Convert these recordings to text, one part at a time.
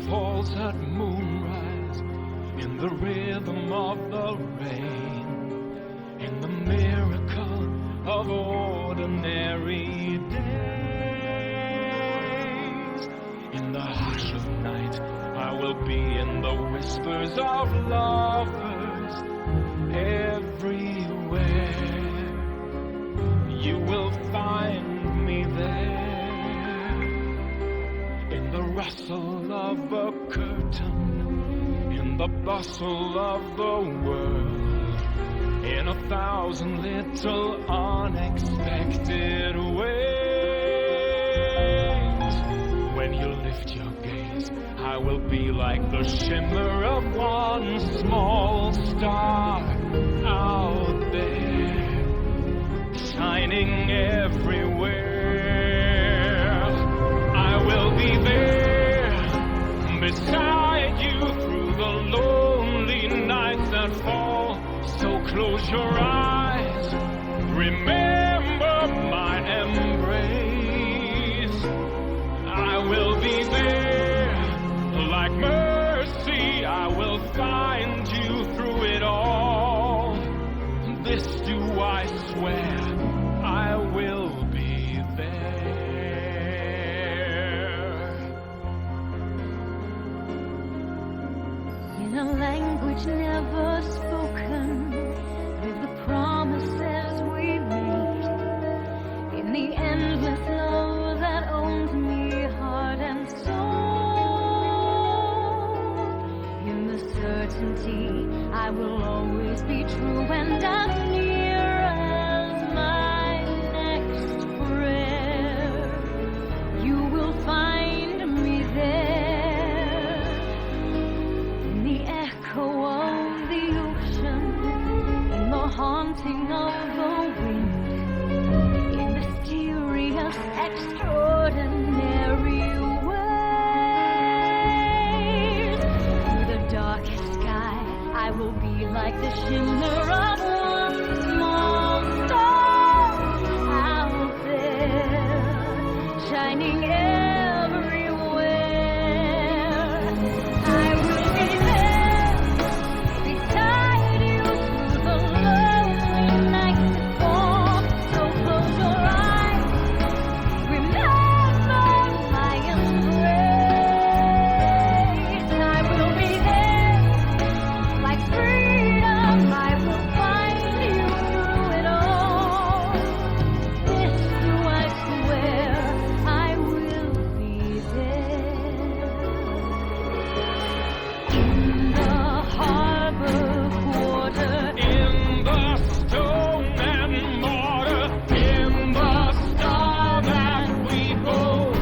falls at moonrise, in the rhythm of the rain, in the miracle of ordinary days. In the hush of night, I will be in the whispers of lovers. Everywhere you will find me there, in the rustle of a curtain, in the bustle of the world, in 1,000 little unexpected ways. When you lift your gaze, I will be like the shimmer of one small star out there, shining everywhere. I will be there beside you through the lonely nights that fall. So close your eyes, remember my embrace. I will be there like mercy, I will find you through it all. This do I swear, I will be there. In a language never spoken, with the promises we made, in the endless love that owns me heart and soul, in the certainty I will always be true and as near as my next prayer, you will find me there, in the echo of the ocean, in the haunting of the wind, in mysterious, extraordinary ways. Through the darkest sky, I will be like the shimmer of one small star out there, shining everywhere. I will be there beside you through the lonely nights that fall. So close your eyes, remember my embrace. I will be there like freedom, I will find you through it all. This do I swear, I will be there. In the harbor quarter, In the stone and mortar, in the star that we both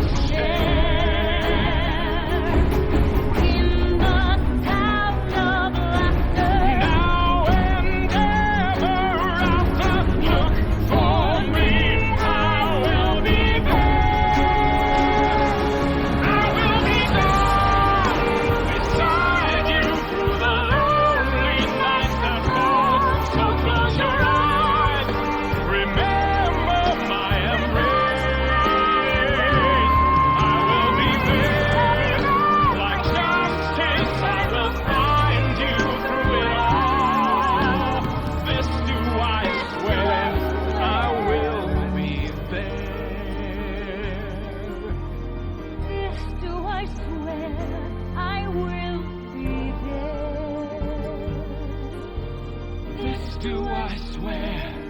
share, in the town of laughter, now and ever after, look for me, I will be there. I will be there beside you through the lonely nights that fall. So close your eyes, remember my embrace. I will be there like justice, I will find you through it all. This do I swear, I will be there. this do I swear, I will be there. This do I swear,